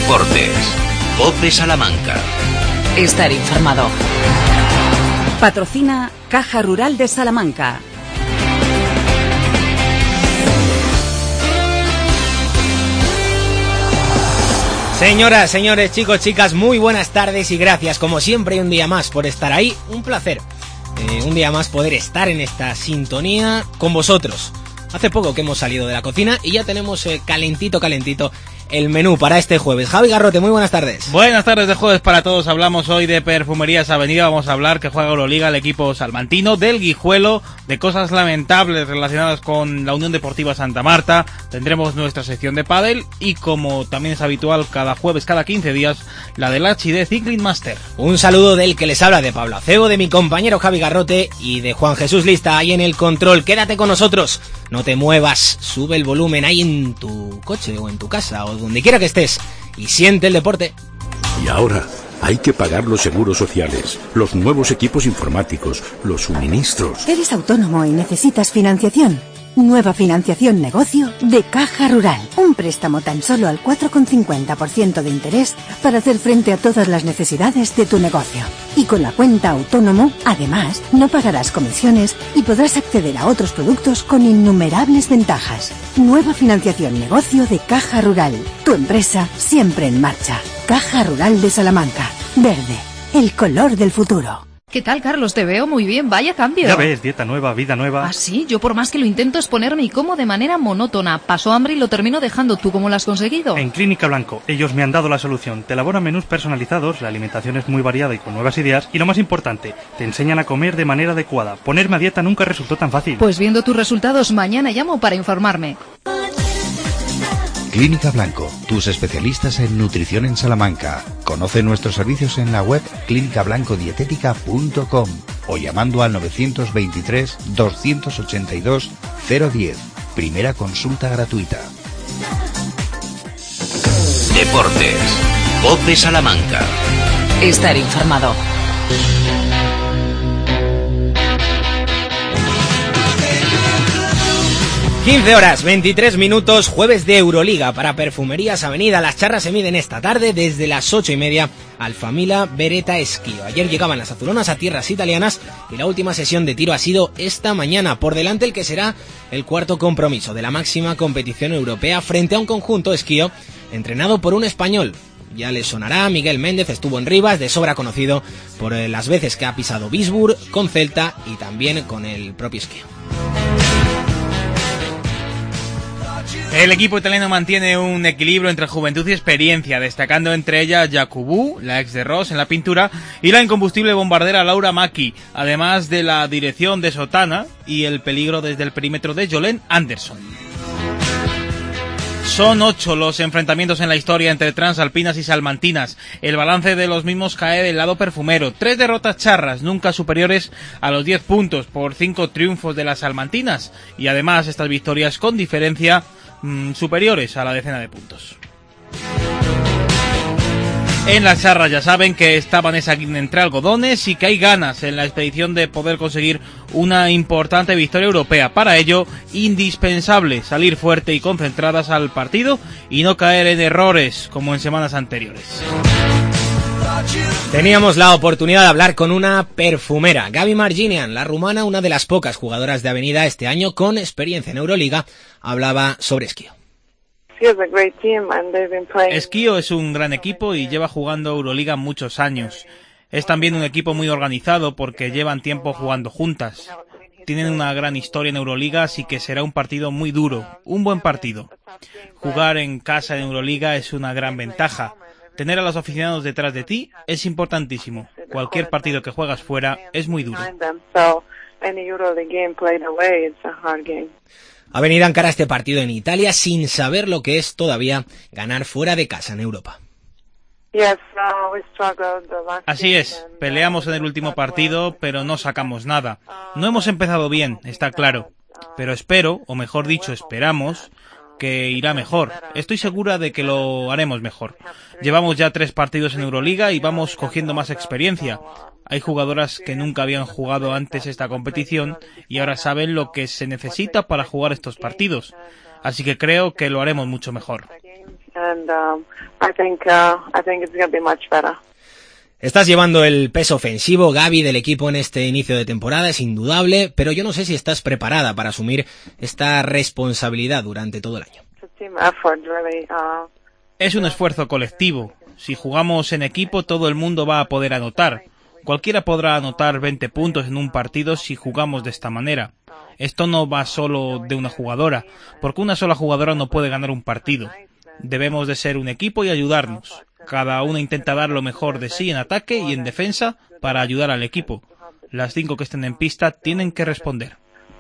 Deportes. COPE Salamanca. Estar informado. Patrocina Caja Rural de Salamanca. Señoras, señores, chicos, chicas, muy buenas tardes y gracias, como siempre, un día más por estar ahí. Un placer, un día más poder estar en esta sintonía con vosotros. Hace poco que hemos salido de la cocina y ya tenemos calentito el menú para este jueves. Javi Garrote, muy buenas tardes. Buenas tardes de jueves para todos. Hablamos hoy de Perfumerías Avenida. Vamos a hablar que juega Euroliga el equipo salmantino, del Guijuelo, de cosas lamentables relacionadas con la Unión Deportiva Santa Marta. Tendremos nuestra sección de pádel y, como también es habitual cada jueves, cada 15 días, la del HD Cycling Master. Un saludo del que les habla, de Pablo Acebo, de mi compañero Javi Garrote y de Juan Jesús Lista ahí en el control. Quédate con nosotros, no te muevas, sube el volumen ahí en tu coche o en tu casa o donde quiera que estés y siente el deporte. Y ahora hay que pagar los seguros sociales, los nuevos equipos informáticos, los suministros. ¿Eres autónomo y necesitas financiación? Nueva financiación negocio de Caja Rural. Un préstamo tan solo al 4,50% de interés para hacer frente a todas las necesidades de tu negocio. Y con la cuenta autónomo, además, no pagarás comisiones y podrás acceder a otros productos con innumerables ventajas. Nueva financiación negocio de Caja Rural. Tu empresa siempre en marcha. Caja Rural de Salamanca. Verde, el color del futuro. ¿Qué tal, Carlos? Te veo muy bien, vaya cambio. Ya ves, dieta nueva, vida nueva. ¿Ah, sí? Yo por más que lo intento es ponerme y como de manera monótona. Paso hambre y lo termino dejando. ¿Tú cómo lo has conseguido? En Clínica Blanco, ellos me han dado la solución. Te elaboran menús personalizados, la alimentación es muy variada y con nuevas ideas. Y lo más importante, te enseñan a comer de manera adecuada. Ponerme a dieta nunca resultó tan fácil. Pues viendo tus resultados, mañana llamo para informarme. Clínica Blanco, tus especialistas en nutrición en Salamanca. Conoce nuestros servicios en la web clinicablancodietética.com o llamando al 923 282 010. Primera consulta gratuita. Deportes. COPE Salamanca. Estar informado. 15 horas, 23 minutos, jueves de Euroliga para Perfumerías Avenida. Las charras se miden esta tarde desde las 8:30 al Famila Beretta Esquio. Ayer llegaban las azulonas a tierras italianas y la última sesión de tiro ha sido esta mañana. Por delante el que será el cuarto compromiso de la máxima competición europea frente a un conjunto Esquio entrenado por un español. Ya les sonará, Miguel Méndez estuvo en Rivas, de sobra conocido por las veces que ha pisado Bisburg, con Celta y también con el propio Esquio. El equipo italiano mantiene un equilibrio entre juventud y experiencia, destacando entre ellas Jakubou, la ex de Ross en la pintura, y la incombustible bombardera Laura Macchi, además de la dirección de Sotana y el peligro desde el perímetro de Jolene Anderson. Son 8 los enfrentamientos en la historia entre transalpinas y salmantinas. El balance de los mismos cae del lado perfumero. 3 derrotas charras, nunca superiores a los 10 puntos por 5 triunfos de las salmantinas. Y además estas victorias con diferencia superiores a la decena de puntos. En las charras ya saben que estaban esa entre algodones y que hay ganas en la expedición de poder conseguir una importante victoria europea. Para ello, indispensable salir fuerte y concentradas al partido y no caer en errores como en semanas anteriores. Teníamos la oportunidad de hablar con una perfumera, Gaby Marginian, la rumana, una de las pocas jugadoras de Avenida este año con experiencia en Euroliga, hablaba sobre Esquio. Esquio es un gran equipo y lleva jugando Euroliga muchos años. Es también un equipo muy organizado porque llevan tiempo jugando juntas. Tienen una gran historia en Euroliga, así que será un partido muy duro, un buen partido. Jugar en casa en Euroliga es una gran ventaja. Tener a los aficionados detrás de ti es importantísimo. Cualquier partido que juegas fuera es muy duro. Avenida encara este partido en Italia sin saber lo que es todavía ganar fuera de casa en Europa. Así es, peleamos en el último partido, pero no sacamos nada. No hemos empezado bien, está claro. Pero espero, o mejor dicho, esperamos que irá mejor. Estoy segura de que lo haremos mejor. Llevamos ya 3 partidos en Euroliga y vamos cogiendo más experiencia. Hay jugadoras que nunca habían jugado antes esta competición y ahora saben lo que se necesita para jugar estos partidos. Así que creo que lo haremos mucho mejor. and I think it's going to be much better. Estás llevando el peso ofensivo, Gaby, del equipo en este inicio de temporada, es indudable, pero yo no sé si estás preparada para asumir esta responsabilidad durante todo el año. Es un esfuerzo colectivo. Si jugamos en equipo, todo el mundo va a poder anotar. Cualquiera podrá anotar 20 puntos en un partido si jugamos de esta manera. Esto no va solo de una jugadora, porque una sola jugadora no puede ganar un partido. Debemos de ser un equipo y ayudarnos. Cada una intenta dar lo mejor de sí en ataque y en defensa para ayudar al equipo. Las 5 que estén en pista tienen que responder.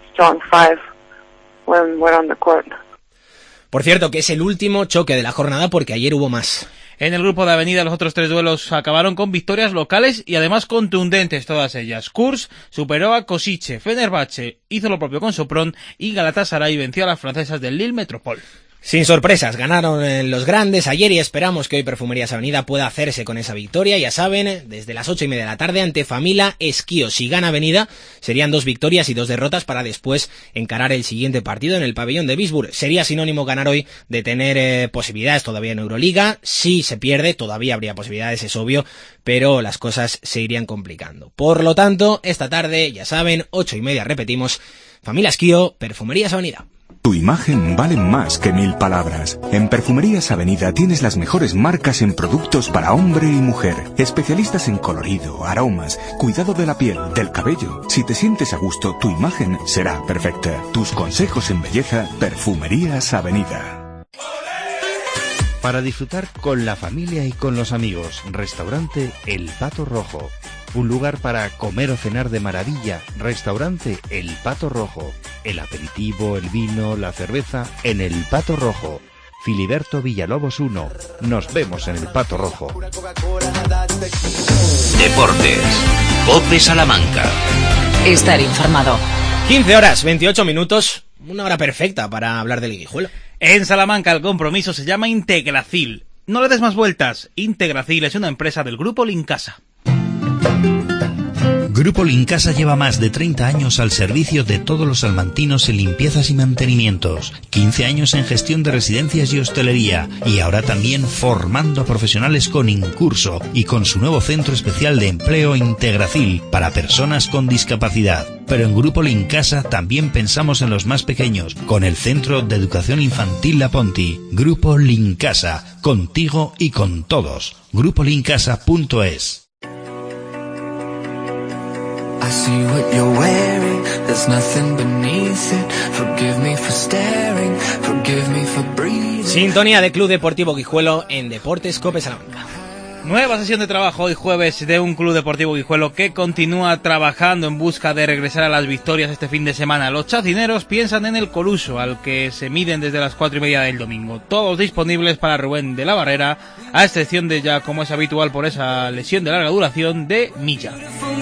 Por cierto, que es el último choque de la jornada porque ayer hubo más. En el grupo de Avenida los otros 3 duelos acabaron con victorias locales y además contundentes todas ellas. Kurs superó a Košice, Fenerbahce hizo lo propio con Sopron y Galatasaray venció a las francesas del Lille Metropole. Sin sorpresas, ganaron los grandes ayer y esperamos que hoy Perfumerías Avenida pueda hacerse con esa victoria. Ya saben, desde las 8:30 de la tarde ante Famila Esquío. Si gana Avenida, serían 2 victorias y 2 derrotas para después encarar el siguiente partido en el pabellón de Bisburg. Sería sinónimo ganar hoy de tener posibilidades todavía en Euroliga. Si se pierde, todavía habría posibilidades, es obvio, pero las cosas se irían complicando. Por lo tanto, esta tarde, ya saben, 8:30, repetimos, Famila Esquío, Perfumerías Avenida. Tu imagen vale más que 1000 palabras. En Perfumerías Avenida tienes las mejores marcas en productos para hombre y mujer. Especialistas en colorido, aromas, cuidado de la piel, del cabello. Si te sientes a gusto, tu imagen será perfecta. Tus consejos en belleza, Perfumerías Avenida. Para disfrutar con la familia y con los amigos, restaurante El Pato Rojo. Un lugar para comer o cenar de maravilla, restaurante El Pato Rojo. El aperitivo, el vino, la cerveza en El Pato Rojo. Filiberto Villalobos 1. Nos vemos en El Pato Rojo. Deportes. COPE Salamanca. Estar informado. 15 horas, 28 minutos, una hora perfecta para hablar del Guijuelo. En Salamanca el compromiso se llama Integracil. No le des más vueltas. Integracil es una empresa del Grupo Lincasa. Grupo Lincasa lleva más de 30 años al servicio de todos los salmantinos en limpiezas y mantenimientos, 15 años en gestión de residencias y hostelería, y ahora también formando a profesionales con Incurso y con su nuevo centro especial de empleo Integracil para personas con discapacidad. Pero en Grupo Lincasa también pensamos en los más pequeños, con el Centro de Educación Infantil La Ponti. Grupo Lincasa, contigo y con todos. GrupoLincasa.es. I see what you're wearing, there's nothing beneath it. Forgive me for staring, forgive me for breathing. Sintonía de Club Deportivo Guijuelo en Deportes COPE Salamanca. Nueva sesión de trabajo hoy jueves de un Club Deportivo Guijuelo que continúa trabajando en busca de regresar a las victorias este fin de semana. Los chacineros piensan en el Coruso, al que se miden desde las 4:30 del domingo. Todos disponibles para Rubén de la Barrera, a excepción de, ya como es habitual por esa lesión de larga duración, de Milla.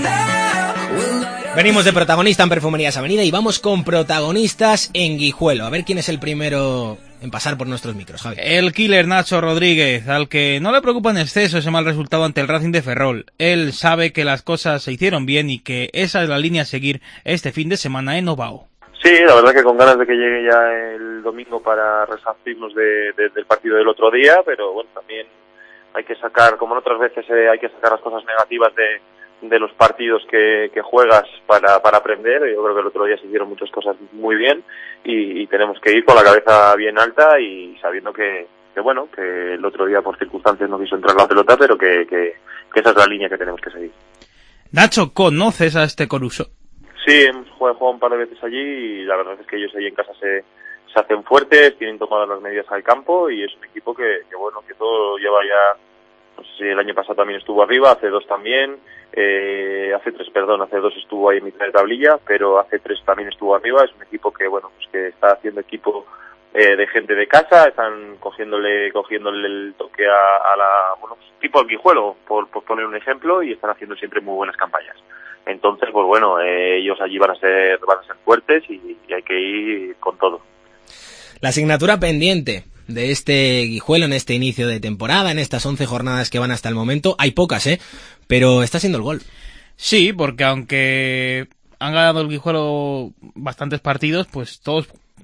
Venimos de protagonista en Perfumerías Avenida y vamos con protagonistas en Guijuelo. A ver quién es el primero en pasar por nuestros micros, Javi. El killer Nacho Rodríguez, al que no le preocupa en exceso ese mal resultado ante el Racing de Ferrol. Él sabe que las cosas se hicieron bien y que esa es la línea a seguir este fin de semana en Ovao. Sí, la verdad que con ganas de que llegue ya el domingo para resarcirnos del partido del otro día, pero bueno, también hay que sacar, como en otras veces, hay que sacar las cosas negativas de los partidos que juegas para aprender. Yo creo que el otro día se hicieron muchas cosas muy bien y tenemos que ir con la cabeza bien alta y sabiendo que bueno, que el otro día por circunstancias no quiso entrar la pelota, pero que esa es la línea que tenemos que seguir. Nacho, ¿conoces a este Coruso? Sí, hemos jugado un par de veces allí y la verdad es que ellos ahí en casa se hacen fuertes, tienen tomadas las medidas al campo y es un equipo que bueno, que todo lleva ya, no sé si el año pasado también estuvo arriba, hace 2 también, hace 2 estuvo ahí en mitad de tablilla, pero hace 3 también estuvo arriba. Es un equipo que bueno, pues que está haciendo equipo de gente de casa, están cogiéndole el toque a la, bueno, pues, tipo al Guijuelo, por poner un ejemplo, y están haciendo siempre muy buenas campañas. Entonces, pues bueno, ellos allí van a ser fuertes y hay que ir con todo. La asignatura pendiente de este Guijuelo en este inicio de temporada, en estas 11 jornadas que van hasta el momento, hay pocas, pero está siendo el gol. Sí, porque aunque han ganado el Guijuelo bastantes partidos, pues todos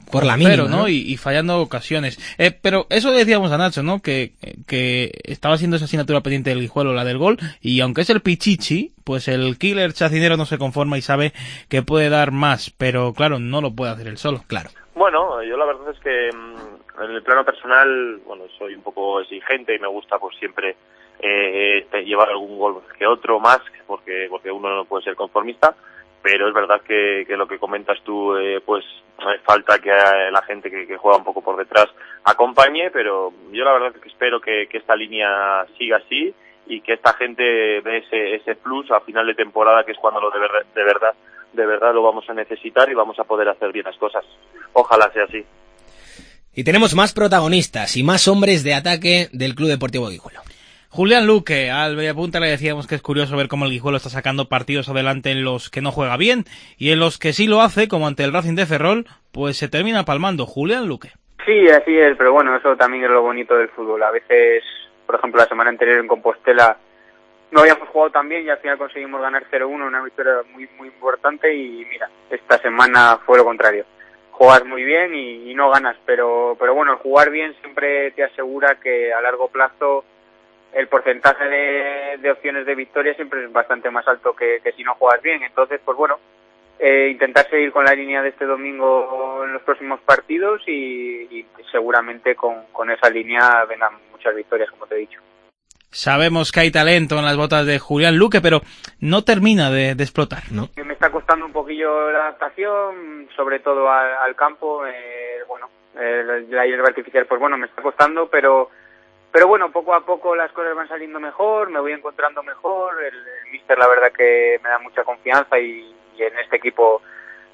por la mínima, ¿no? Y fallando ocasiones. Pero eso decíamos a Nacho, ¿no? Que estaba siendo esa asignatura pendiente del Guijuelo, la del gol, y aunque es el pichichi, pues el killer chacinero no se conforma y sabe que puede dar más, pero claro, no lo puede hacer él solo. Claro. Bueno, yo la verdad es que en el plano personal, bueno, soy un poco exigente y me gusta pues siempre llevar algún gol que otro más, porque uno no puede ser conformista, pero es verdad que lo que comentas tú, pues falta que la gente que juega un poco por detrás acompañe, pero yo la verdad es que espero que esta línea siga así y que esta gente dé ese plus a final de temporada, que es cuando de verdad lo vamos a necesitar y vamos a poder hacer bien las cosas. Ojalá sea así. Y tenemos más protagonistas y más hombres de ataque del Club Deportivo Guijuelo. Julián Luque, al Bellapunta le decíamos que es curioso ver cómo el Guijuelo está sacando partidos adelante en los que no juega bien, y en los que sí lo hace, como ante el Racing de Ferrol, pues se termina palmando. Julián Luque. Sí, así es, pero bueno, eso también es lo bonito del fútbol. A veces, por ejemplo, la semana anterior en Compostela no habíamos jugado tan bien y al final conseguimos ganar 0-1, una victoria muy muy importante, y mira, esta semana fue lo contrario. Juegas muy bien y no ganas, pero bueno, el jugar bien siempre te asegura que a largo plazo el porcentaje de opciones de victoria siempre es bastante más alto que si no juegas bien. Entonces, pues bueno, intentar seguir con la línea de este domingo en los próximos partidos y seguramente con esa línea vengan muchas victorias, como te he dicho. Sabemos que hay talento en las botas de Julián Luque, pero no termina de explotar, ¿no? Me está costando un poquillo la adaptación, sobre todo al campo. Bueno, la hierba artificial, pues bueno, me está costando, pero bueno, poco a poco las cosas van saliendo mejor, me voy encontrando mejor. El míster, la verdad que me da mucha confianza y en este equipo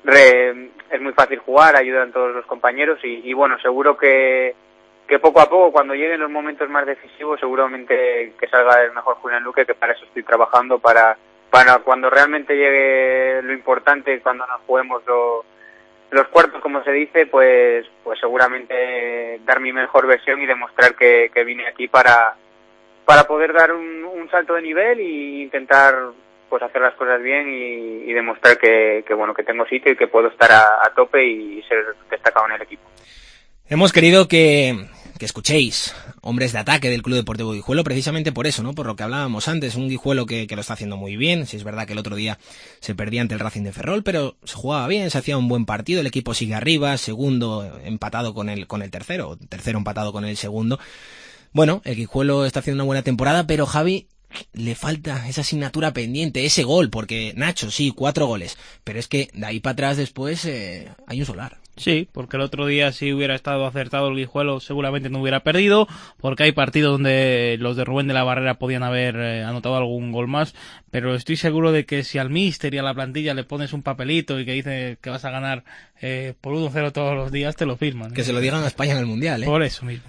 es muy fácil jugar, ayudan todos los compañeros y bueno, seguro que poco a poco, cuando lleguen los momentos más decisivos, seguramente que salga el mejor Julián Luque, que para eso estoy trabajando, para cuando realmente llegue lo importante, cuando nos juguemos los cuartos, como se dice, pues seguramente dar mi mejor versión y demostrar que vine aquí para poder dar un salto de nivel e intentar pues hacer las cosas bien y demostrar que bueno, que tengo sitio y que puedo estar a tope y ser destacado en el equipo. Hemos querido que escuchéis hombres de ataque del Club Deportivo Guijuelo, precisamente por eso, ¿no? Por lo que hablábamos antes, un Guijuelo que lo está haciendo muy bien. Si es verdad que el otro día se perdía ante el Racing de Ferrol, pero se jugaba bien, se hacía un buen partido, el equipo sigue arriba, segundo empatado con el tercero empatado con el segundo. Bueno, el Guijuelo está haciendo una buena temporada, pero Javi, le falta esa asignatura pendiente, ese gol, porque Nacho, sí, 4 goles, pero es que de ahí para atrás después hay un solar. Sí, porque el otro día si hubiera estado acertado el Guijuelo seguramente no hubiera perdido, porque hay partidos donde los de Rubén de la Barrera podían haber anotado algún gol más, pero estoy seguro de que si al míster y a la plantilla le pones un papelito y que dice que vas a ganar por 1-0 todos los días, te lo firman. Que se lo digan a España en el Mundial, ¿eh? Por eso mismo.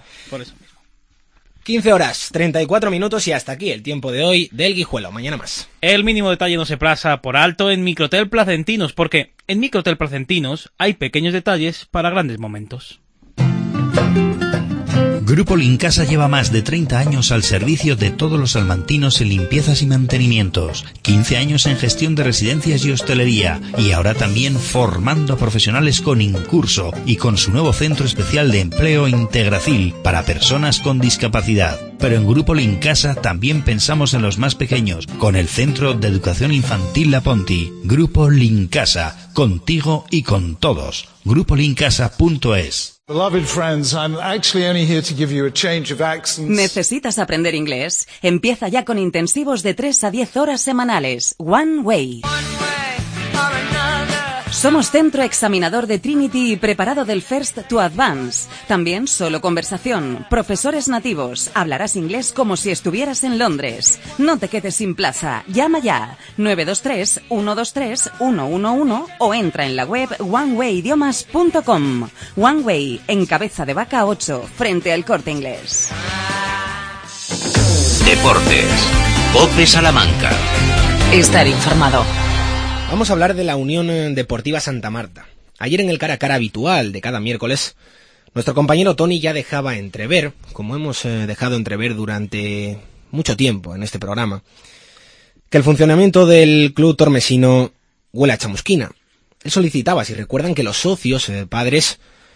15 horas, 34 minutos y hasta aquí el tiempo de hoy del Guijuelo. Mañana más. El mínimo detalle no se pasa por alto en Microtel Placentinos, porque en Microtel Placentinos hay pequeños detalles para grandes momentos. Grupo Lincasa lleva más de 30 años al servicio de todos los salmantinos en limpiezas y mantenimientos, 15 años en gestión de residencias y hostelería, y ahora también formando profesionales con Incurso y con su nuevo centro especial de empleo Integracil para personas con discapacidad. Pero en Grupo Lincasa también pensamos en los más pequeños, con el Centro de Educación Infantil La Ponti. Grupo Lincasa, contigo y con todos. GrupoLincasa.es. ¿Necesitas aprender inglés? Empieza ya con intensivos de 3 a 10 horas semanales. One Way. Somos centro examinador de Trinity y preparado del First to Advance. También solo conversación, profesores nativos. Hablarás inglés como si estuvieras en Londres. No te quedes sin plaza. Llama ya 923-123-111 o entra en la web onewaydiomas.com. One Way, en Cabeza de Vaca 8, frente al Corte Inglés. Deportes. COPE Salamanca. Estar informado. Vamos a hablar de la Unión Deportiva Santa Marta. Ayer en el cara a cara habitual de cada miércoles, nuestro compañero Tony ya dejaba entrever, como hemos dejado entrever durante mucho tiempo en este programa, que el funcionamiento del club tormesino huele a chamusquina. Él solicitaba, si recuerdan, que los socios padres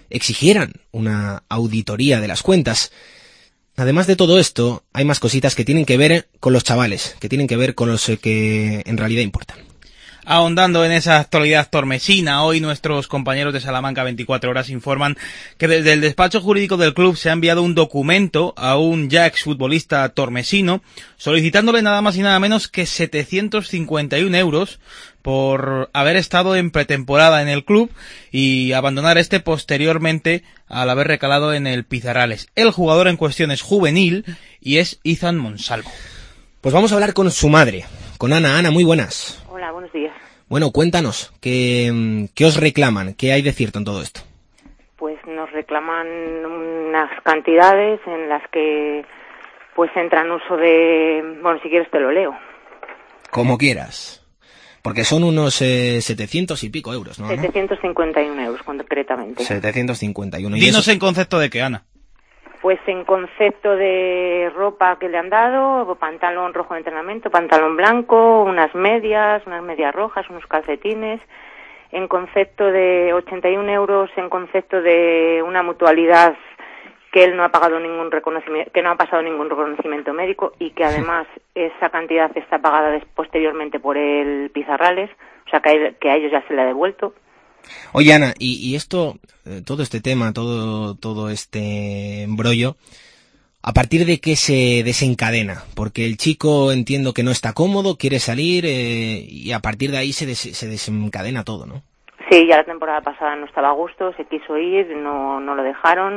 exigieran una auditoría de las cuentas. Además de todo esto, hay más cositas que tienen que ver con los chavales, que tienen que ver con los que en realidad importan. Ahondando en esa actualidad tormesina, hoy nuestros compañeros de Salamanca 24 Horas informan que desde el despacho jurídico del club se ha enviado un documento a un ya exfutbolista tormesino solicitándole nada más y nada menos que 751 euros por haber estado en pretemporada en el club y abandonar posteriormente al haber recalado en el Pizarrales. El jugador en cuestión es juvenil y es Izan Monsalvo. Pues vamos a hablar con su madre, con Ana. Ana, muy buenas. Hola, buenos días. Bueno, cuéntanos, ¿qué os reclaman? ¿Qué hay de cierto en todo esto? Pues nos reclaman unas cantidades en las que pues entra en uso de... Bueno, si quieres te lo leo. Como quieras. Porque son unos 700 y pico euros, ¿no? 751 euros concretamente. 751. Dinos en concepto de qué, Ana. Pues en concepto de ropa que le han dado, pantalón rojo de entrenamiento, pantalón blanco, unas medias rojas, unos calcetines. En concepto de 81 euros, en concepto de una mutualidad que él no ha pagado ningún reconocimiento, que no ha pasado ningún reconocimiento médico y que además esa cantidad está pagada posteriormente por el Pizarrales, o sea que a ellos ya se le ha devuelto. Oye, Ana, y esto, todo este tema, todo este embrollo, ¿a partir de qué se desencadena? Porque el chico entiendo que no está cómodo, quiere salir y a partir de ahí se desencadena todo, ¿no? Sí, ya la temporada pasada no estaba a gusto, se quiso ir, no lo dejaron,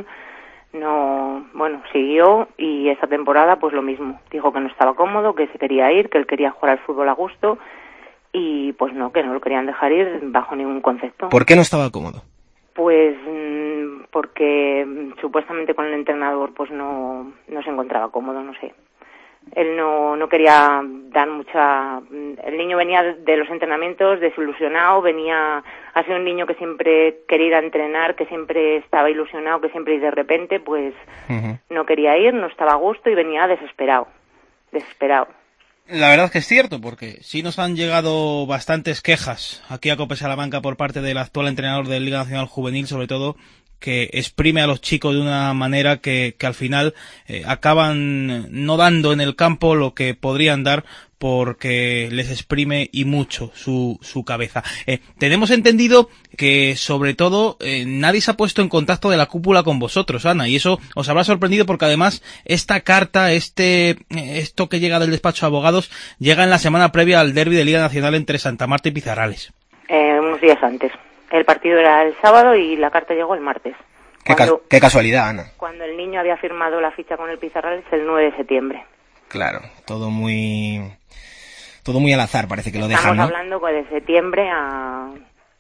siguió y esta temporada pues lo mismo. Dijo que no estaba cómodo, que se quería ir, que él quería jugar al fútbol a gusto. Y pues no, que no lo querían dejar ir bajo ningún concepto. ¿Por qué no estaba cómodo? Pues porque supuestamente con el entrenador pues no se encontraba cómodo, no sé. Él no quería dar mucha... El niño venía de los entrenamientos desilusionado, ha sido un niño que siempre quería ir a entrenar, que siempre estaba ilusionado, que siempre y de repente pues no quería ir, no estaba a gusto y venía desesperado. La verdad que es cierto, porque sí nos han llegado bastantes quejas aquí a COPE Salamanca por parte del actual entrenador de Liga Nacional Juvenil, sobre todo que exprime a los chicos de una manera que al final acaban no dando en el campo lo que podrían dar porque les exprime y mucho su cabeza. Tenemos entendido que sobre todo nadie se ha puesto en contacto de la cúpula con vosotros, Ana, y eso os habrá sorprendido porque además esta carta, esto que llega del despacho de abogados, llega en la semana previa al derbi de Liga Nacional entre Santa Marta y Pizarrales. Unos días antes. El partido era el sábado y la carta llegó el martes. Qué casualidad, Ana. Cuando el niño había firmado la ficha con el Pizarrales el 9 de septiembre. Claro, todo muy al azar, parece que lo dejan, Estamos ¿no? hablando de septiembre a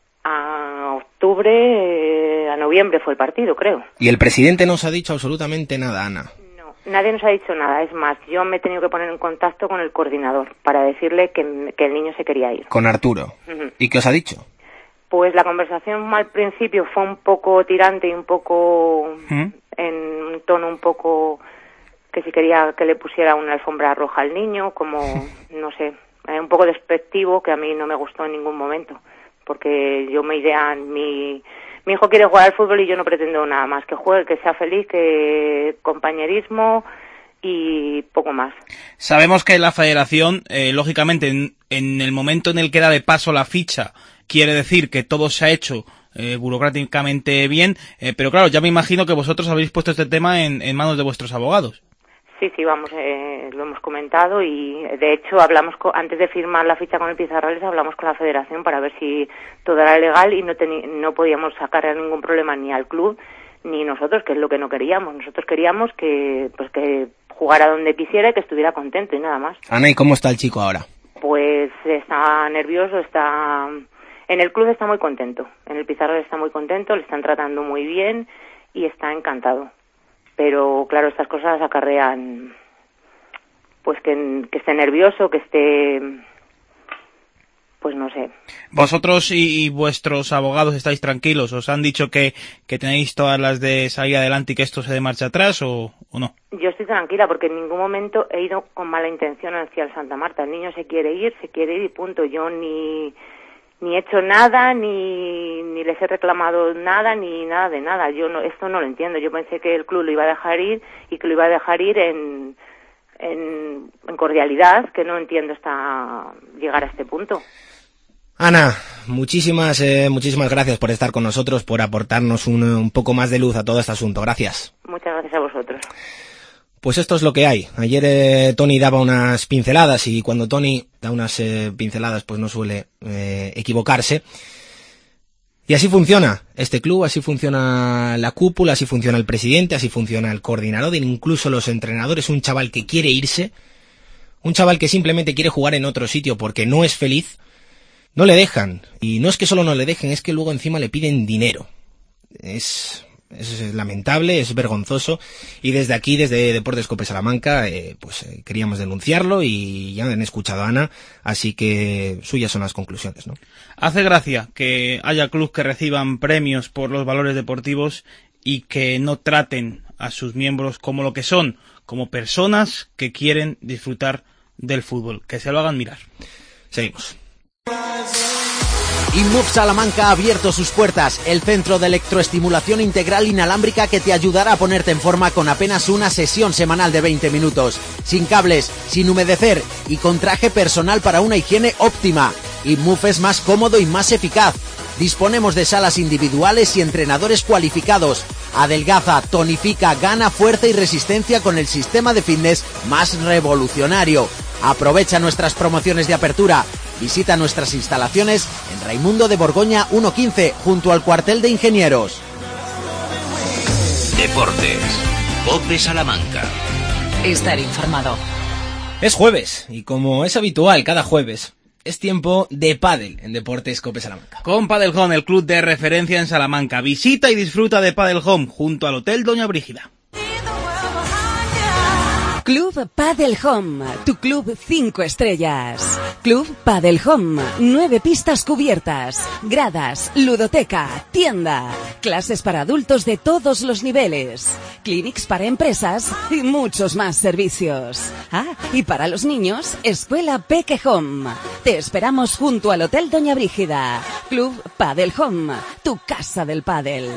octubre, a noviembre fue el partido, creo. Y el presidente no os ha dicho absolutamente nada, Ana. No, nadie nos ha dicho nada. Es más, yo me he tenido que poner en contacto con el coordinador para decirle que el niño se quería ir. Con Arturo. Uh-huh. ¿Y qué os ha dicho? Pues la conversación al principio fue un poco tirante y un poco en un tono un poco que si quería que le pusiera una alfombra roja al niño, como, no sé, un poco despectivo, que a mí no me gustó en ningún momento, porque yo me idea, mi hijo quiere jugar al fútbol y yo no pretendo nada más que juegue, que sea feliz, que compañerismo y poco más. Sabemos que la federación, lógicamente, en el momento en el que da de paso la ficha, quiere decir que todo se ha hecho burocráticamente bien, pero claro, ya me imagino que vosotros habéis puesto este tema en manos de vuestros abogados. Sí, vamos, lo hemos comentado y de hecho hablamos antes de firmar la ficha con el Pizarrales, hablamos con la federación para ver si todo era legal y no podíamos sacar ningún problema ni al club ni nosotros, que es lo que no queríamos. Nosotros queríamos que jugara donde quisiera y que estuviera contento y nada más. Ana, ¿y cómo está el chico ahora? Pues está nervioso, en el club está muy contento, en el Pizarrales está muy contento, le están tratando muy bien y está encantado. Pero claro, estas cosas acarrean pues que esté nervioso, que esté, pues no sé. ¿Vosotros y vuestros abogados estáis tranquilos? ¿Os han dicho que tenéis todas las de salir adelante y que esto se dé marcha atrás o no? Yo estoy tranquila porque en ningún momento he ido con mala intención hacia el Santa Marta. El niño se quiere ir y punto. Yo ni ni he hecho nada, ni les he reclamado nada, ni nada de nada. Yo no, esto no lo entiendo. Yo pensé que el club lo iba a dejar ir y que lo iba a dejar ir en cordialidad, que no entiendo hasta llegar a este punto. Ana, muchísimas gracias por estar con nosotros, por aportarnos un poco más de luz a todo este asunto. Gracias. Muchas gracias a vosotros. Pues esto es lo que hay. Ayer Tony daba unas pinceladas y cuando Tony da unas pinceladas pues no suele equivocarse. Y así funciona este club, así funciona la cúpula, así funciona el presidente, así funciona el coordinador, incluso los entrenadores. Un chaval que quiere irse, un chaval que simplemente quiere jugar en otro sitio porque no es feliz, no le dejan. Y no es que solo no le dejen, es que luego encima le piden dinero. Es lamentable, es vergonzoso, y desde aquí, desde Deportes Cope Salamanca, queríamos denunciarlo, y ya han escuchado a Ana, así que suyas son las conclusiones, ¿no? Hace gracia que haya clubes que reciban premios por los valores deportivos y que no traten a sus miembros como lo que son, como personas que quieren disfrutar del fútbol, que se lo hagan mirar. Seguimos. InMove Salamanca ha abierto sus puertas, el centro de electroestimulación integral inalámbrica que te ayudará a ponerte en forma con apenas una sesión semanal de 20 minutos, sin cables, sin humedecer y con traje personal para una higiene óptima. InMove es más cómodo y más eficaz. Disponemos de salas individuales y entrenadores cualificados. Adelgaza, tonifica, gana fuerza y resistencia con el sistema de fitness más revolucionario. Aprovecha nuestras promociones de apertura. Visita nuestras instalaciones en Raimundo de Borgoña 115, junto al cuartel de ingenieros. Deportes. Cope Salamanca. Estar informado. Es jueves, y como es habitual cada jueves, es tiempo de pádel en Deportes Cope Salamanca. Con Padel Home, el club de referencia en Salamanca. Visita y disfruta de Padel Home junto al Hotel Doña Brígida. Club Padel Home, tu club 5 estrellas. Club Padel Home, 9 pistas cubiertas, gradas, ludoteca, tienda, clases para adultos de todos los niveles, clinics para empresas y muchos más servicios. Ah, y para los niños, Escuela Peque Home. Te esperamos junto al Hotel Doña Brígida. Club Padel Home, tu casa del pádel.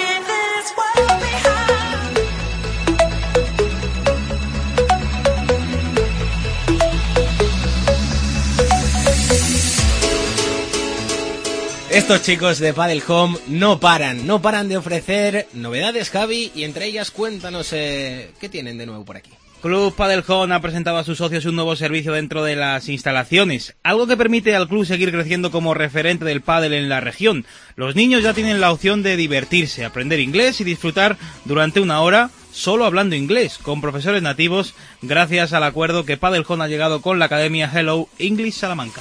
Estos chicos de Padel Home no paran de ofrecer novedades, Javi, y entre ellas cuéntanos qué tienen de nuevo por aquí. Club Padel Home ha presentado a sus socios un nuevo servicio dentro de las instalaciones, algo que permite al club seguir creciendo como referente del pádel en la región. Los niños ya tienen la opción de divertirse, aprender inglés y disfrutar durante una hora solo hablando inglés, con profesores nativos, gracias al acuerdo que Padel Home ha llegado con la academia Hello English Salamanca.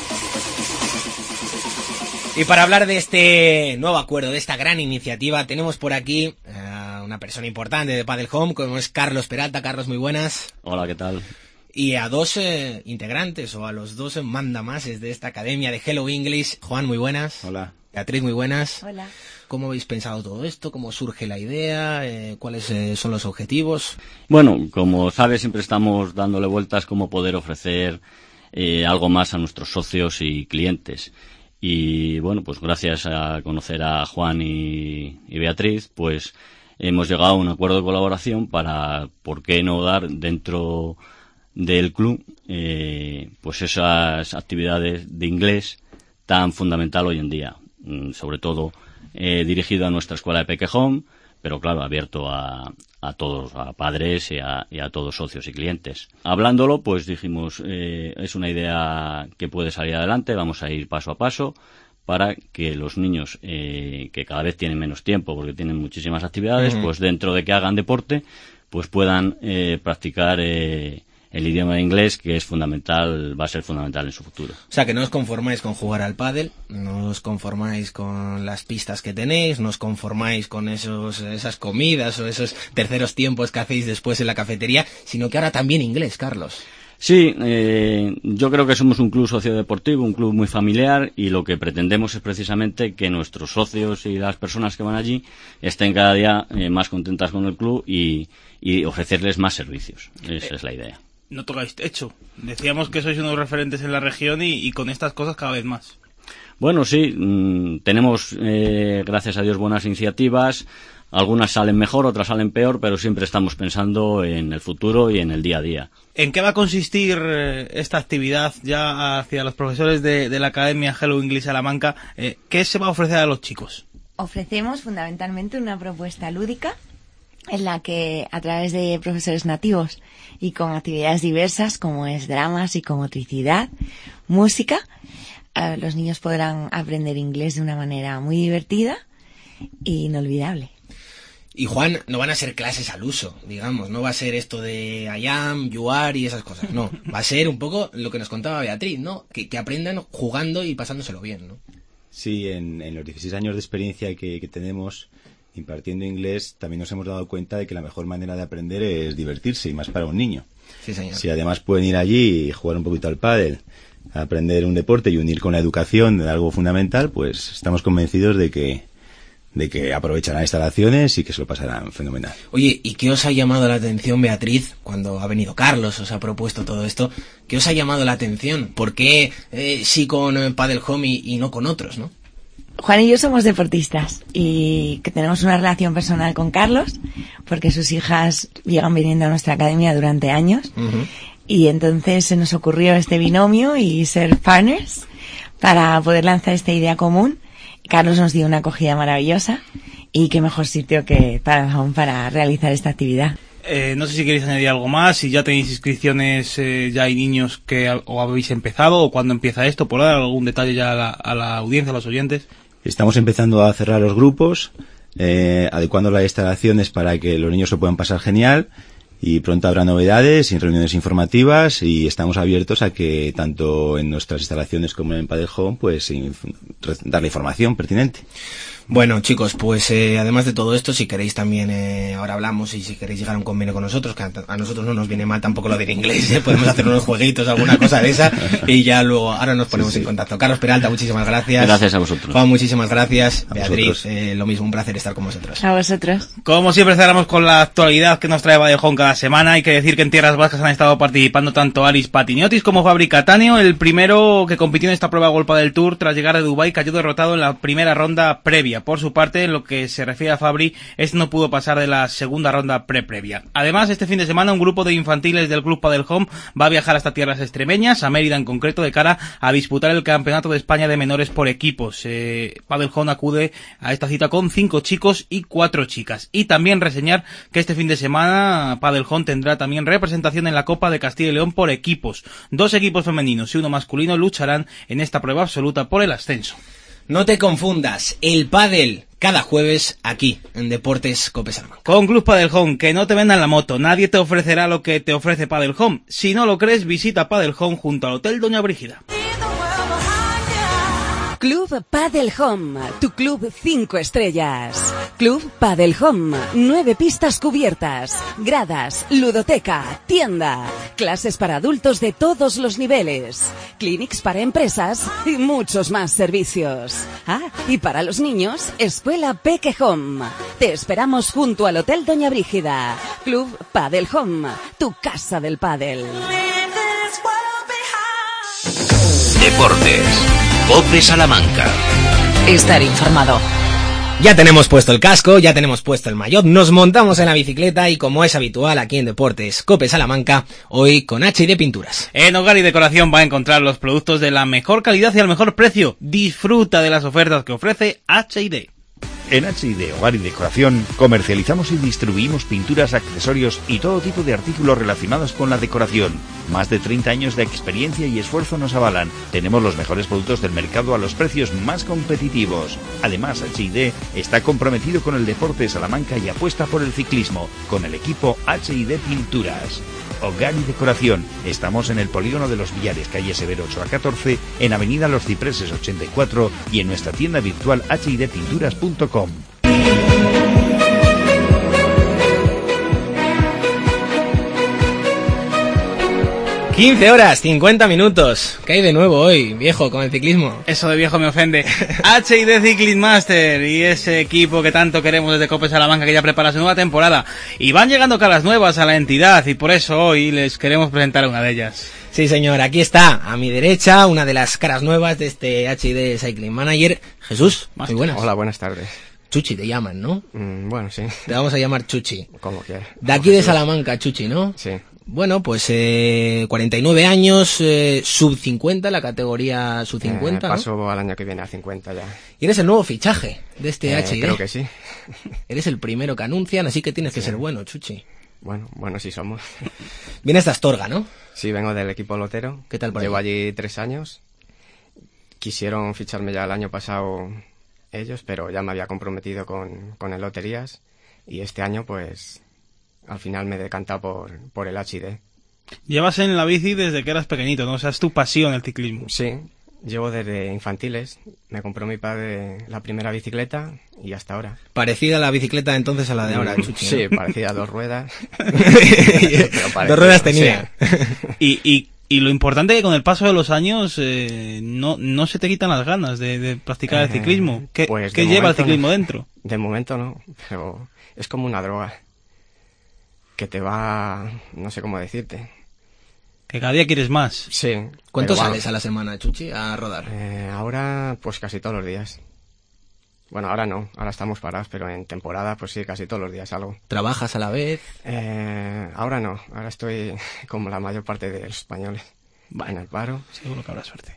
Y para hablar de este nuevo acuerdo, de esta gran iniciativa, tenemos por aquí a una persona importante de Padel Home, como es Carlos Peralta. Carlos, muy buenas. Hola, ¿qué tal? Y a dos integrantes, o a los dos mandamases de esta academia de Hello English. Juan, muy buenas. Hola. Beatriz, muy buenas. Hola. ¿Cómo habéis pensado todo esto? ¿Cómo surge la idea? ¿Cuáles son los objetivos? Bueno, como sabes, siempre estamos dándole vueltas cómo poder ofrecer algo más a nuestros socios y clientes. Y bueno, pues gracias a conocer a Juan y Beatriz, pues hemos llegado a un acuerdo de colaboración para, ¿por qué no dar dentro del club pues esas actividades de inglés tan fundamental hoy en día? Sobre todo dirigido a nuestra escuela de Peque Home, pero claro, abierto a todos, a padres y a todos socios y clientes. Hablándolo, pues dijimos, es una idea que puede salir adelante, vamos a ir paso a paso para que los niños, que cada vez tienen menos tiempo porque tienen muchísimas actividades, pues dentro de que hagan deporte, pues puedan practicar el idioma de inglés, que es fundamental, va a ser fundamental en su futuro. O sea, que no os conformáis con jugar al pádel, no os conformáis con las pistas que tenéis, no os conformáis con esas comidas o esos terceros tiempos que hacéis después en la cafetería, sino que ahora también inglés, Carlos. Sí, yo creo que somos un club sociodeportivo, un club muy familiar, y lo que pretendemos es precisamente que nuestros socios y las personas que van allí estén cada día más contentas con el club y ofrecerles más servicios. Esa es la idea. No tocáis techo. Decíamos que sois unos referentes en la región y con estas cosas cada vez más. Bueno, sí, tenemos, gracias a Dios, buenas iniciativas. Algunas salen mejor, otras salen peor, pero siempre estamos pensando en el futuro y en el día a día. ¿En qué va a consistir esta actividad ya hacia los profesores de la Academia Hello English Salamanca? ¿Qué se va a ofrecer a los chicos? Ofrecemos fundamentalmente una propuesta lúdica en la que, a través de profesores nativos y con actividades diversas como es drama, psicomotricidad, música, los niños podrán aprender inglés de una manera muy divertida e inolvidable. Y Juan, no van a ser clases al uso, digamos, no va a ser esto de I am, you are y esas cosas, no. Va a ser un poco lo que nos contaba Beatriz, ¿no? Que aprendan jugando y pasándoselo bien, ¿no? Sí, en los 16 años de experiencia que tenemos impartiendo inglés, también nos hemos dado cuenta de que la mejor manera de aprender es divertirse, y más para un niño. Sí, señor. Si además pueden ir allí y jugar un poquito al pádel, aprender un deporte y unir con la educación de algo fundamental, pues estamos convencidos de que aprovecharán instalaciones y que se lo pasarán fenomenal. Oye, ¿y qué os ha llamado la atención, Beatriz, cuando ha venido Carlos, os ha propuesto todo esto? ¿Qué os ha llamado la atención? ¿Por qué sí con Padel Home y no con otros, no? Juan y yo somos deportistas y que tenemos una relación personal con Carlos porque sus hijas llegan viniendo a nuestra academia durante años. Uh-huh. Y entonces se nos ocurrió este binomio y ser partners para poder lanzar esta idea común. Carlos nos dio una acogida maravillosa y qué mejor sitio que para realizar esta actividad. No sé si queréis añadir algo más, si ya tenéis inscripciones, ya hay niños que o habéis empezado o cuándo empieza esto, por dar algún detalle ya a la audiencia, a los oyentes. Estamos empezando a cerrar los grupos, adecuando las instalaciones para que los niños se puedan pasar genial. Y pronto habrá novedades y reuniones informativas y estamos abiertos a que tanto en nuestras instalaciones como en Padel Home pues dar la información pertinente. Bueno, chicos, pues además de todo esto, si queréis también, ahora hablamos, y si queréis llegar a un convenio con nosotros, que a nosotros no nos viene mal tampoco lo del inglés, podemos hacer unos jueguitos, alguna cosa de esa, y ya luego, ahora nos ponemos en contacto. Carlos Peralta, muchísimas gracias. Gracias a vosotros. Juan, muchísimas gracias. Beatriz, lo mismo, un placer estar con vosotros. A vosotros. Como siempre cerramos con la actualidad que nos trae Padel Home cada semana. Hay que decir que en tierras vascas han estado participando tanto Aris Patiniotis como Fabri Cattaneo. El primero que compitió en esta prueba World Padel Tour tras llegar de Dubái cayó derrotado en la primera ronda previa. Por su parte, en lo que se refiere a Fabri, no pudo pasar de la segunda ronda previa. Además, este fin de semana un grupo de infantiles del Club Padel Home va a viajar hasta tierras extremeñas, a Mérida en concreto, de cara a disputar el Campeonato de España de menores por equipos. Padel Home acude a esta cita con 5 chicos y 4 chicas. Y también reseñar que este fin de semana Padel Home tendrá también representación en la Copa de Castilla y León por equipos. 2 equipos femeninos y 1 masculino lucharán en esta prueba absoluta por el ascenso. No te confundas, el pádel cada jueves aquí en Deportes Cope Salamanca. Con Club Padel Home, que no te vendan la moto, nadie te ofrecerá lo que te ofrece Padel Home. Si no lo crees, visita Padel Home junto al Hotel Doña Brígida. Club Padel Home, tu club 5 estrellas. Club Padel Home, 9 pistas cubiertas, gradas, ludoteca, tienda, clases para adultos de todos los niveles, clinics para empresas y muchos más servicios. Ah, y para los niños, Escuela Peque Home. Te esperamos junto al Hotel Doña Brígida. Club Padel Home, tu casa del pádel. Deportes. Cope Salamanca. Estar informado. Ya tenemos puesto el casco, ya tenemos puesto el maillot, nos montamos en la bicicleta y, como es habitual aquí en Deportes Cope Salamanca, hoy con H&D Pinturas. En Hogar y Decoración va a encontrar los productos de la mejor calidad y al mejor precio. Disfruta de las ofertas que ofrece H&D. En H&D Hogar y Decoración comercializamos y distribuimos pinturas, accesorios y todo tipo de artículos relacionados con la decoración. Más de 30 años de experiencia y esfuerzo nos avalan. Tenemos los mejores productos del mercado a los precios más competitivos. Además, H&D está comprometido con el deporte de Salamanca y apuesta por el ciclismo, con el equipo H&D Pinturas. Hogar y Decoración. Estamos en el Polígono de los Villares, calle Severo 8 a 14, en Avenida Los Cipreses 84 y en nuestra tienda virtual hdpinturas.com. 15 horas, 50 minutos. ¿Qué hay de nuevo hoy, viejo, con el ciclismo? Eso de viejo me ofende. H&D Cycling Master y ese equipo que tanto queremos desde Cope Salamanca, que ya prepara su nueva temporada. Y van llegando caras nuevas a la entidad y por eso hoy les queremos presentar a una de ellas. Sí, señor, aquí está, a mi derecha, una de las caras nuevas de este H&D Cycling Manager, Jesús. Muy buenas. Hola, buenas tardes. Chuchi te llaman, ¿no? Bueno, sí. Te vamos a llamar Chuchi. Como quieras. De aquí de Salamanca, Chuchi, ¿no? Sí. Bueno, pues 49 años, sub 50, la categoría sub 50, paso ¿no? al año que viene a 50 ya. Y eres el nuevo fichaje de este H&D. Creo que sí. Eres el primero que anuncian, así que tienes que ser bueno, Chuchi. Bueno, sí somos. Vienes de Astorga, ¿no? Sí, vengo del equipo lotero. ¿Qué tal por Llevo allí? allí 3 años. Quisieron ficharme ya el año pasado ellos, pero ya me había comprometido con el Loterías. Y este año, pues, al final me he decantado por el H&D. Llevas en la bici desde que eras pequeñito, ¿no? O sea, es tu pasión el ciclismo. Sí, llevo desde infantiles. Me compró mi padre la primera bicicleta y hasta ahora. Parecida la bicicleta entonces a la de ahora, Chuchi, ¿no? Sí, parecida a 2 ruedas. 2 ruedas tenía. Sí. Y lo importante es que con el paso de los años no se te quitan las ganas de practicar el ciclismo. ¿Qué lleva el ciclismo dentro? De momento no, pero es como una droga que te va... no sé cómo decirte. Que cada día quieres más. Sí. ¿Cuánto sales a la semana, Chuchi, a rodar? Ahora, pues casi todos los días. Bueno, ahora no, ahora estamos parados, pero en temporada, pues sí, casi todos los días salgo. ¿Trabajas a la vez? Ahora no, ahora estoy como la mayor parte de los españoles. En el paro. Seguro que habrá suerte.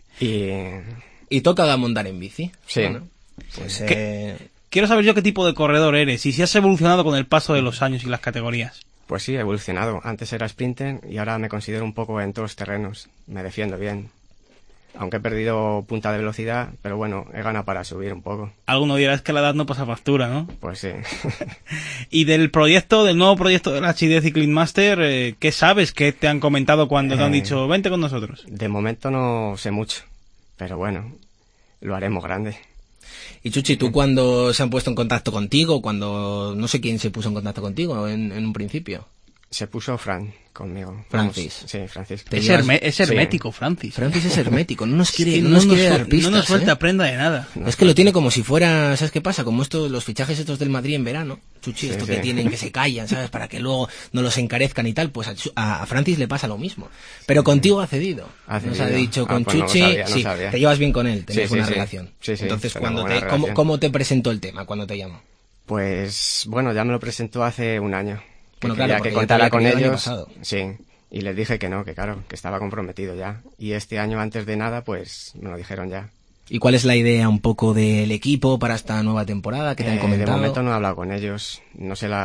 ¿Y toca montar en bici? Sí. Bueno, pues quiero saber yo qué tipo de corredor eres y si has evolucionado con el paso de los años y las categorías. Pues sí, he evolucionado. Antes era sprinter y ahora me considero un poco en todos los terrenos. Me defiendo bien. Aunque he perdido punta de velocidad, pero bueno, he ganado para subir un poco. Alguno dirá, es que la edad no pasa factura, ¿no? Pues sí. Y del nuevo proyecto del H&D Cycling Master, ¿qué sabes? ¿Qué te han comentado cuando te han dicho, vente con nosotros? De momento no sé mucho, pero bueno, lo haremos grande. Y Chuchi, ¿tú cuando se han puesto en contacto contigo? Cuando no sé quién se puso en contacto contigo en un principio. Se puso Fran conmigo. Francis. Sí, Francisco. Es hermético, sí. Francis. Francis es hermético, no nos quiere, sí, no nos quiere dar pistas. No nos suelta prenda de nada. Es que lo tiene como si fuera, ¿sabes qué pasa? Como los fichajes estos del Madrid en verano, Chuchi, sí, que tienen, que se callan, ¿sabes? Para que luego no los encarezcan y tal, pues a Francis le pasa lo mismo. Pero contigo ha cedido. Nos ha dicho con pues Chuchi, no sabía. Te llevas bien con él, tenéis una sí. relación. Sí, entonces, relación. ¿cómo te presentó el tema cuando te llamó? Pues, bueno, ya me lo presentó hace un año. Bueno, quería claro, que contara con ellos. Sí. Y les dije que no, que claro, que estaba comprometido ya. Y este año, antes de nada, pues me lo dijeron ya. ¿Y cuál es la idea un poco del equipo para esta nueva temporada? ¿Qué te han comentado? De momento no he hablado con ellos. No sé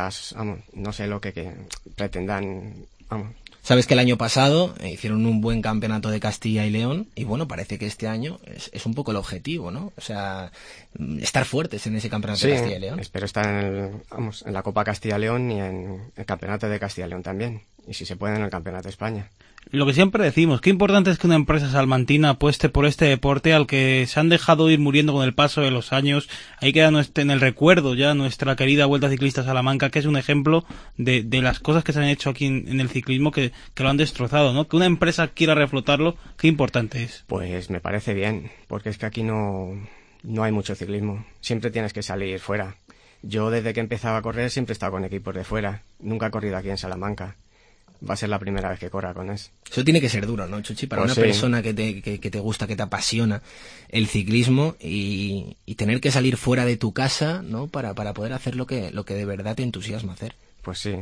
no sé lo que pretendan. Sabes que el año pasado hicieron un buen campeonato de Castilla y León y bueno, parece que este año es un poco el objetivo, ¿no? O sea, estar fuertes en ese campeonato de Castilla y León. Espero estar en la Copa Castilla y León y en el campeonato de Castilla y León también. Y si se puede en el campeonato de España. Lo que siempre decimos, qué importante es que una empresa salmantina apueste por este deporte al que se han dejado ir muriendo con el paso de los años. Ahí queda en el recuerdo ya nuestra querida Vuelta Ciclista Salamanca, que es un ejemplo de las cosas que se han hecho aquí en el ciclismo que lo han destrozado, ¿no? Que una empresa quiera reflotarlo, qué importante es. Pues me parece bien, porque es que aquí no hay mucho ciclismo. Siempre tienes que salir fuera. Yo desde que empezaba a correr siempre he estado con equipos de fuera. Nunca he corrido aquí en Salamanca. Va a ser la primera vez que corra con eso. Eso tiene que ser duro, ¿no, Chuchi? Para pues una persona que te gusta, que te apasiona el ciclismo y tener que salir fuera de tu casa, ¿no? Para poder hacer lo que de verdad te entusiasma hacer. Pues sí.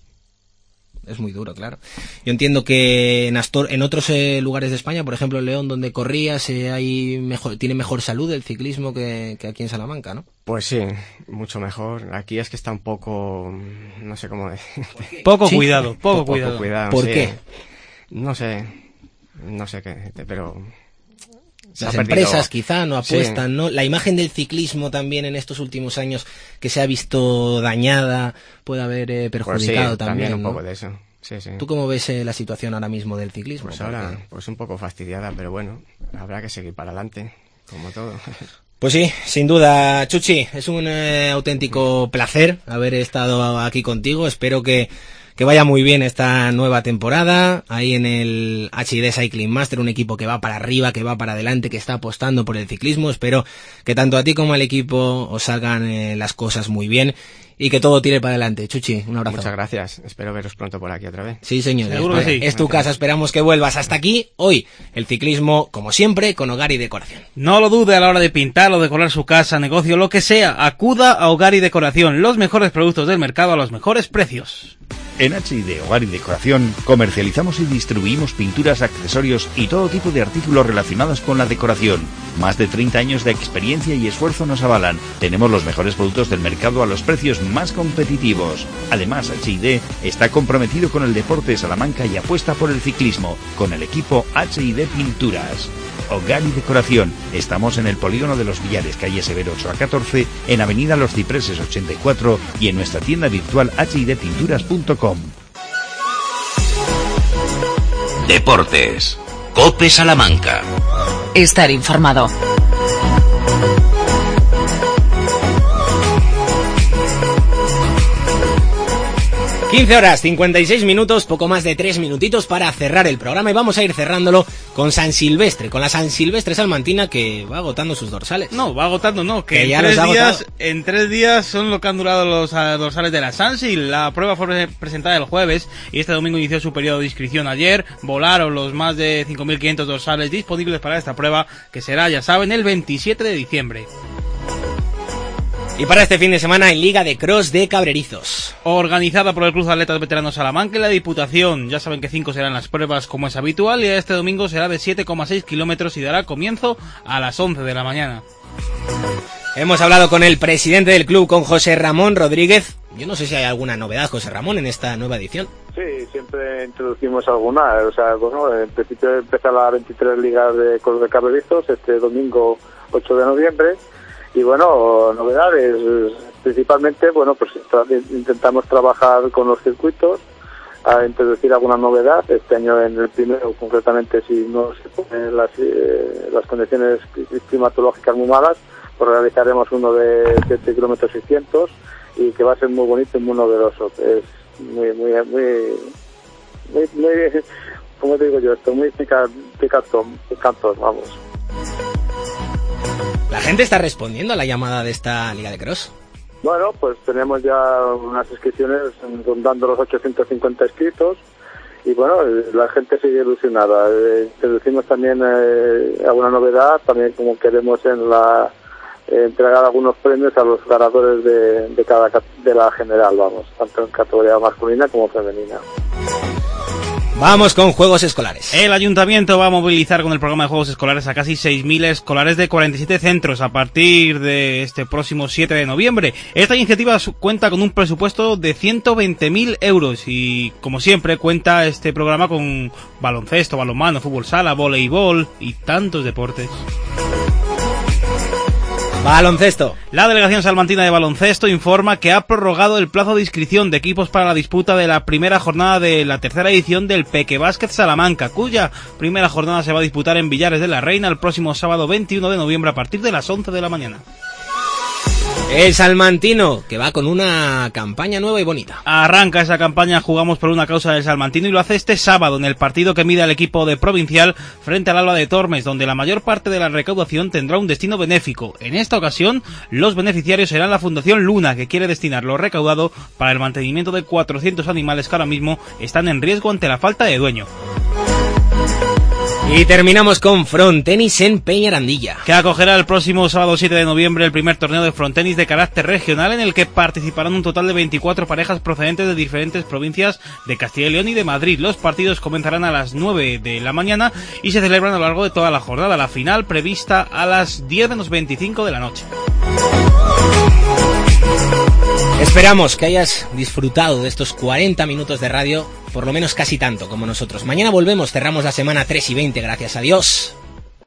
Es muy duro, claro. Yo entiendo que en otros lugares de España, por ejemplo en León, donde corrías, tiene mejor salud el ciclismo que aquí en Salamanca, ¿no? Pues sí, mucho mejor. Aquí es que está un poco, no sé cómo decir. Poco cuidado. ¿Por sí. ¿Qué? No sé qué, pero... Las empresas quizá no apuestan, sí. ¿no? La imagen del ciclismo también en estos últimos años que se ha visto dañada puede haber perjudicado pues sí, también, un ¿no? poco de eso. Sí. ¿Tú cómo ves la situación ahora mismo del ciclismo? Pues ahora, pues un poco fastidiada, pero bueno, habrá que seguir para adelante, como todo. Pues sí, sin duda, Chuchi, es un auténtico placer haber estado aquí contigo. Espero que que vaya muy bien esta nueva temporada, ahí en el HID Cycling Master, un equipo que va para arriba, que va para adelante, que está apostando por el ciclismo. Espero que tanto a ti como al equipo os salgan las cosas muy bien y que todo tire para adelante. Chuchi, un abrazo. Muchas gracias, espero veros pronto por aquí otra vez. Sí, señor. Seguro que sí. Es tu casa, esperamos que vuelvas. Hasta aquí, hoy, el ciclismo, como siempre, con Hogar y Decoración. No lo dude a la hora de pintar o decorar su casa, negocio, lo que sea. Acuda a Hogar y Decoración, los mejores productos del mercado a los mejores precios. En HID Hogar y Decoración comercializamos y distribuimos pinturas, accesorios y todo tipo de artículos relacionados con la decoración. Más de 30 años de experiencia y esfuerzo nos avalan. Tenemos los mejores productos del mercado a los precios más competitivos. Además, HID está comprometido con el deporte de Salamanca y apuesta por el ciclismo, con el equipo HID Pinturas. Hogar y Decoración. Estamos en el Polígono de los Villares, calle Severo 8 a 14, en Avenida Los Cipreses 84 y en nuestra tienda virtual hidpinturas.com. Deportes. COPE Salamanca. Estar informado. 15 horas, 56 minutos, poco más de 3 minutitos para cerrar el programa y vamos a ir cerrándolo con San Silvestre, con la San Silvestre salmantina que va agotando sus dorsales. No, va agotando, no, que ya en 3 días son lo que han durado los dorsales de la Sansil. La prueba fue presentada el jueves y este domingo inició su periodo de inscripción. Ayer volaron los más de 5.500 dorsales disponibles para esta prueba, que será, ya saben, el 27 de diciembre. Y para este fin de semana en Liga de Cross de Cabrerizos, organizada por el Club de Atletas Veteranos Salamanca y la Diputación. Ya saben que 5 serán las pruebas como es habitual y este domingo será de 7,6 kilómetros y dará comienzo a las 11 de la mañana. Hemos hablado con el presidente del club, con José Ramón Rodríguez. Yo no sé si hay alguna novedad, José Ramón, en esta nueva edición. Sí, siempre introducimos alguna. O sea, bueno, en principio empieza la 23 Liga de Cross de Cabrerizos este domingo 8 de noviembre. Y bueno, novedades, principalmente, bueno, pues intentamos trabajar con los circuitos, a introducir alguna novedad. Este año en el primero, concretamente, si no se ponen las condiciones climatológicas muy malas, pues realizaremos uno de 7 kilómetros 600 y que va a ser muy bonito y muy novedoso. Es muy, ¿cómo te digo yo? Esto muy picantón, vamos. ¿La gente está respondiendo a la llamada de esta Liga de Cross? Bueno, pues tenemos ya unas inscripciones rondando los 850 inscritos y bueno, la gente sigue ilusionada. Introducimos también alguna novedad, también como queremos entregar algunos premios a los ganadores de la general, vamos, tanto en categoría masculina como femenina. Vamos con Juegos Escolares. El Ayuntamiento va a movilizar con el programa de Juegos Escolares a casi 6.000 escolares de 47 centros a partir de este próximo 7 de noviembre. Esta iniciativa cuenta con un presupuesto de 120.000 euros y, como siempre, cuenta este programa con baloncesto, balonmano, fútbol sala, voleibol y tantos deportes. Baloncesto. La Delegación Salmantina de Baloncesto informa que ha prorrogado el plazo de inscripción de equipos para la disputa de la primera jornada de la tercera edición del Peque Básquet Salamanca, cuya primera jornada se va a disputar en Villares de la Reina el próximo sábado 21 de noviembre a partir de las 11 de la mañana. El Salmantino, que va con una campaña nueva y bonita. Arranca esa campaña Jugamos por una causa del Salmantino y lo hace este sábado en el partido que mide al equipo de Provincial frente al Alba de Tormes, donde la mayor parte de la recaudación tendrá un destino benéfico. En esta ocasión, los beneficiarios serán la Fundación Luna, que quiere destinar lo recaudado para el mantenimiento de 400 animales que ahora mismo están en riesgo ante la falta de dueño. Y terminamos con frontenis en Peñarandilla, que acogerá el próximo sábado 7 de noviembre el primer torneo de frontenis de carácter regional, en el que participarán un total de 24 parejas procedentes de diferentes provincias de Castilla y León y de Madrid. Los partidos comenzarán a las 9 de la mañana y se celebran a lo largo de toda la jornada, la final prevista a las 10:25 de la noche. Esperamos que hayas disfrutado de estos 40 minutos de radio, por lo menos casi tanto como nosotros. Mañana volvemos, cerramos la semana 3:20, gracias a Dios.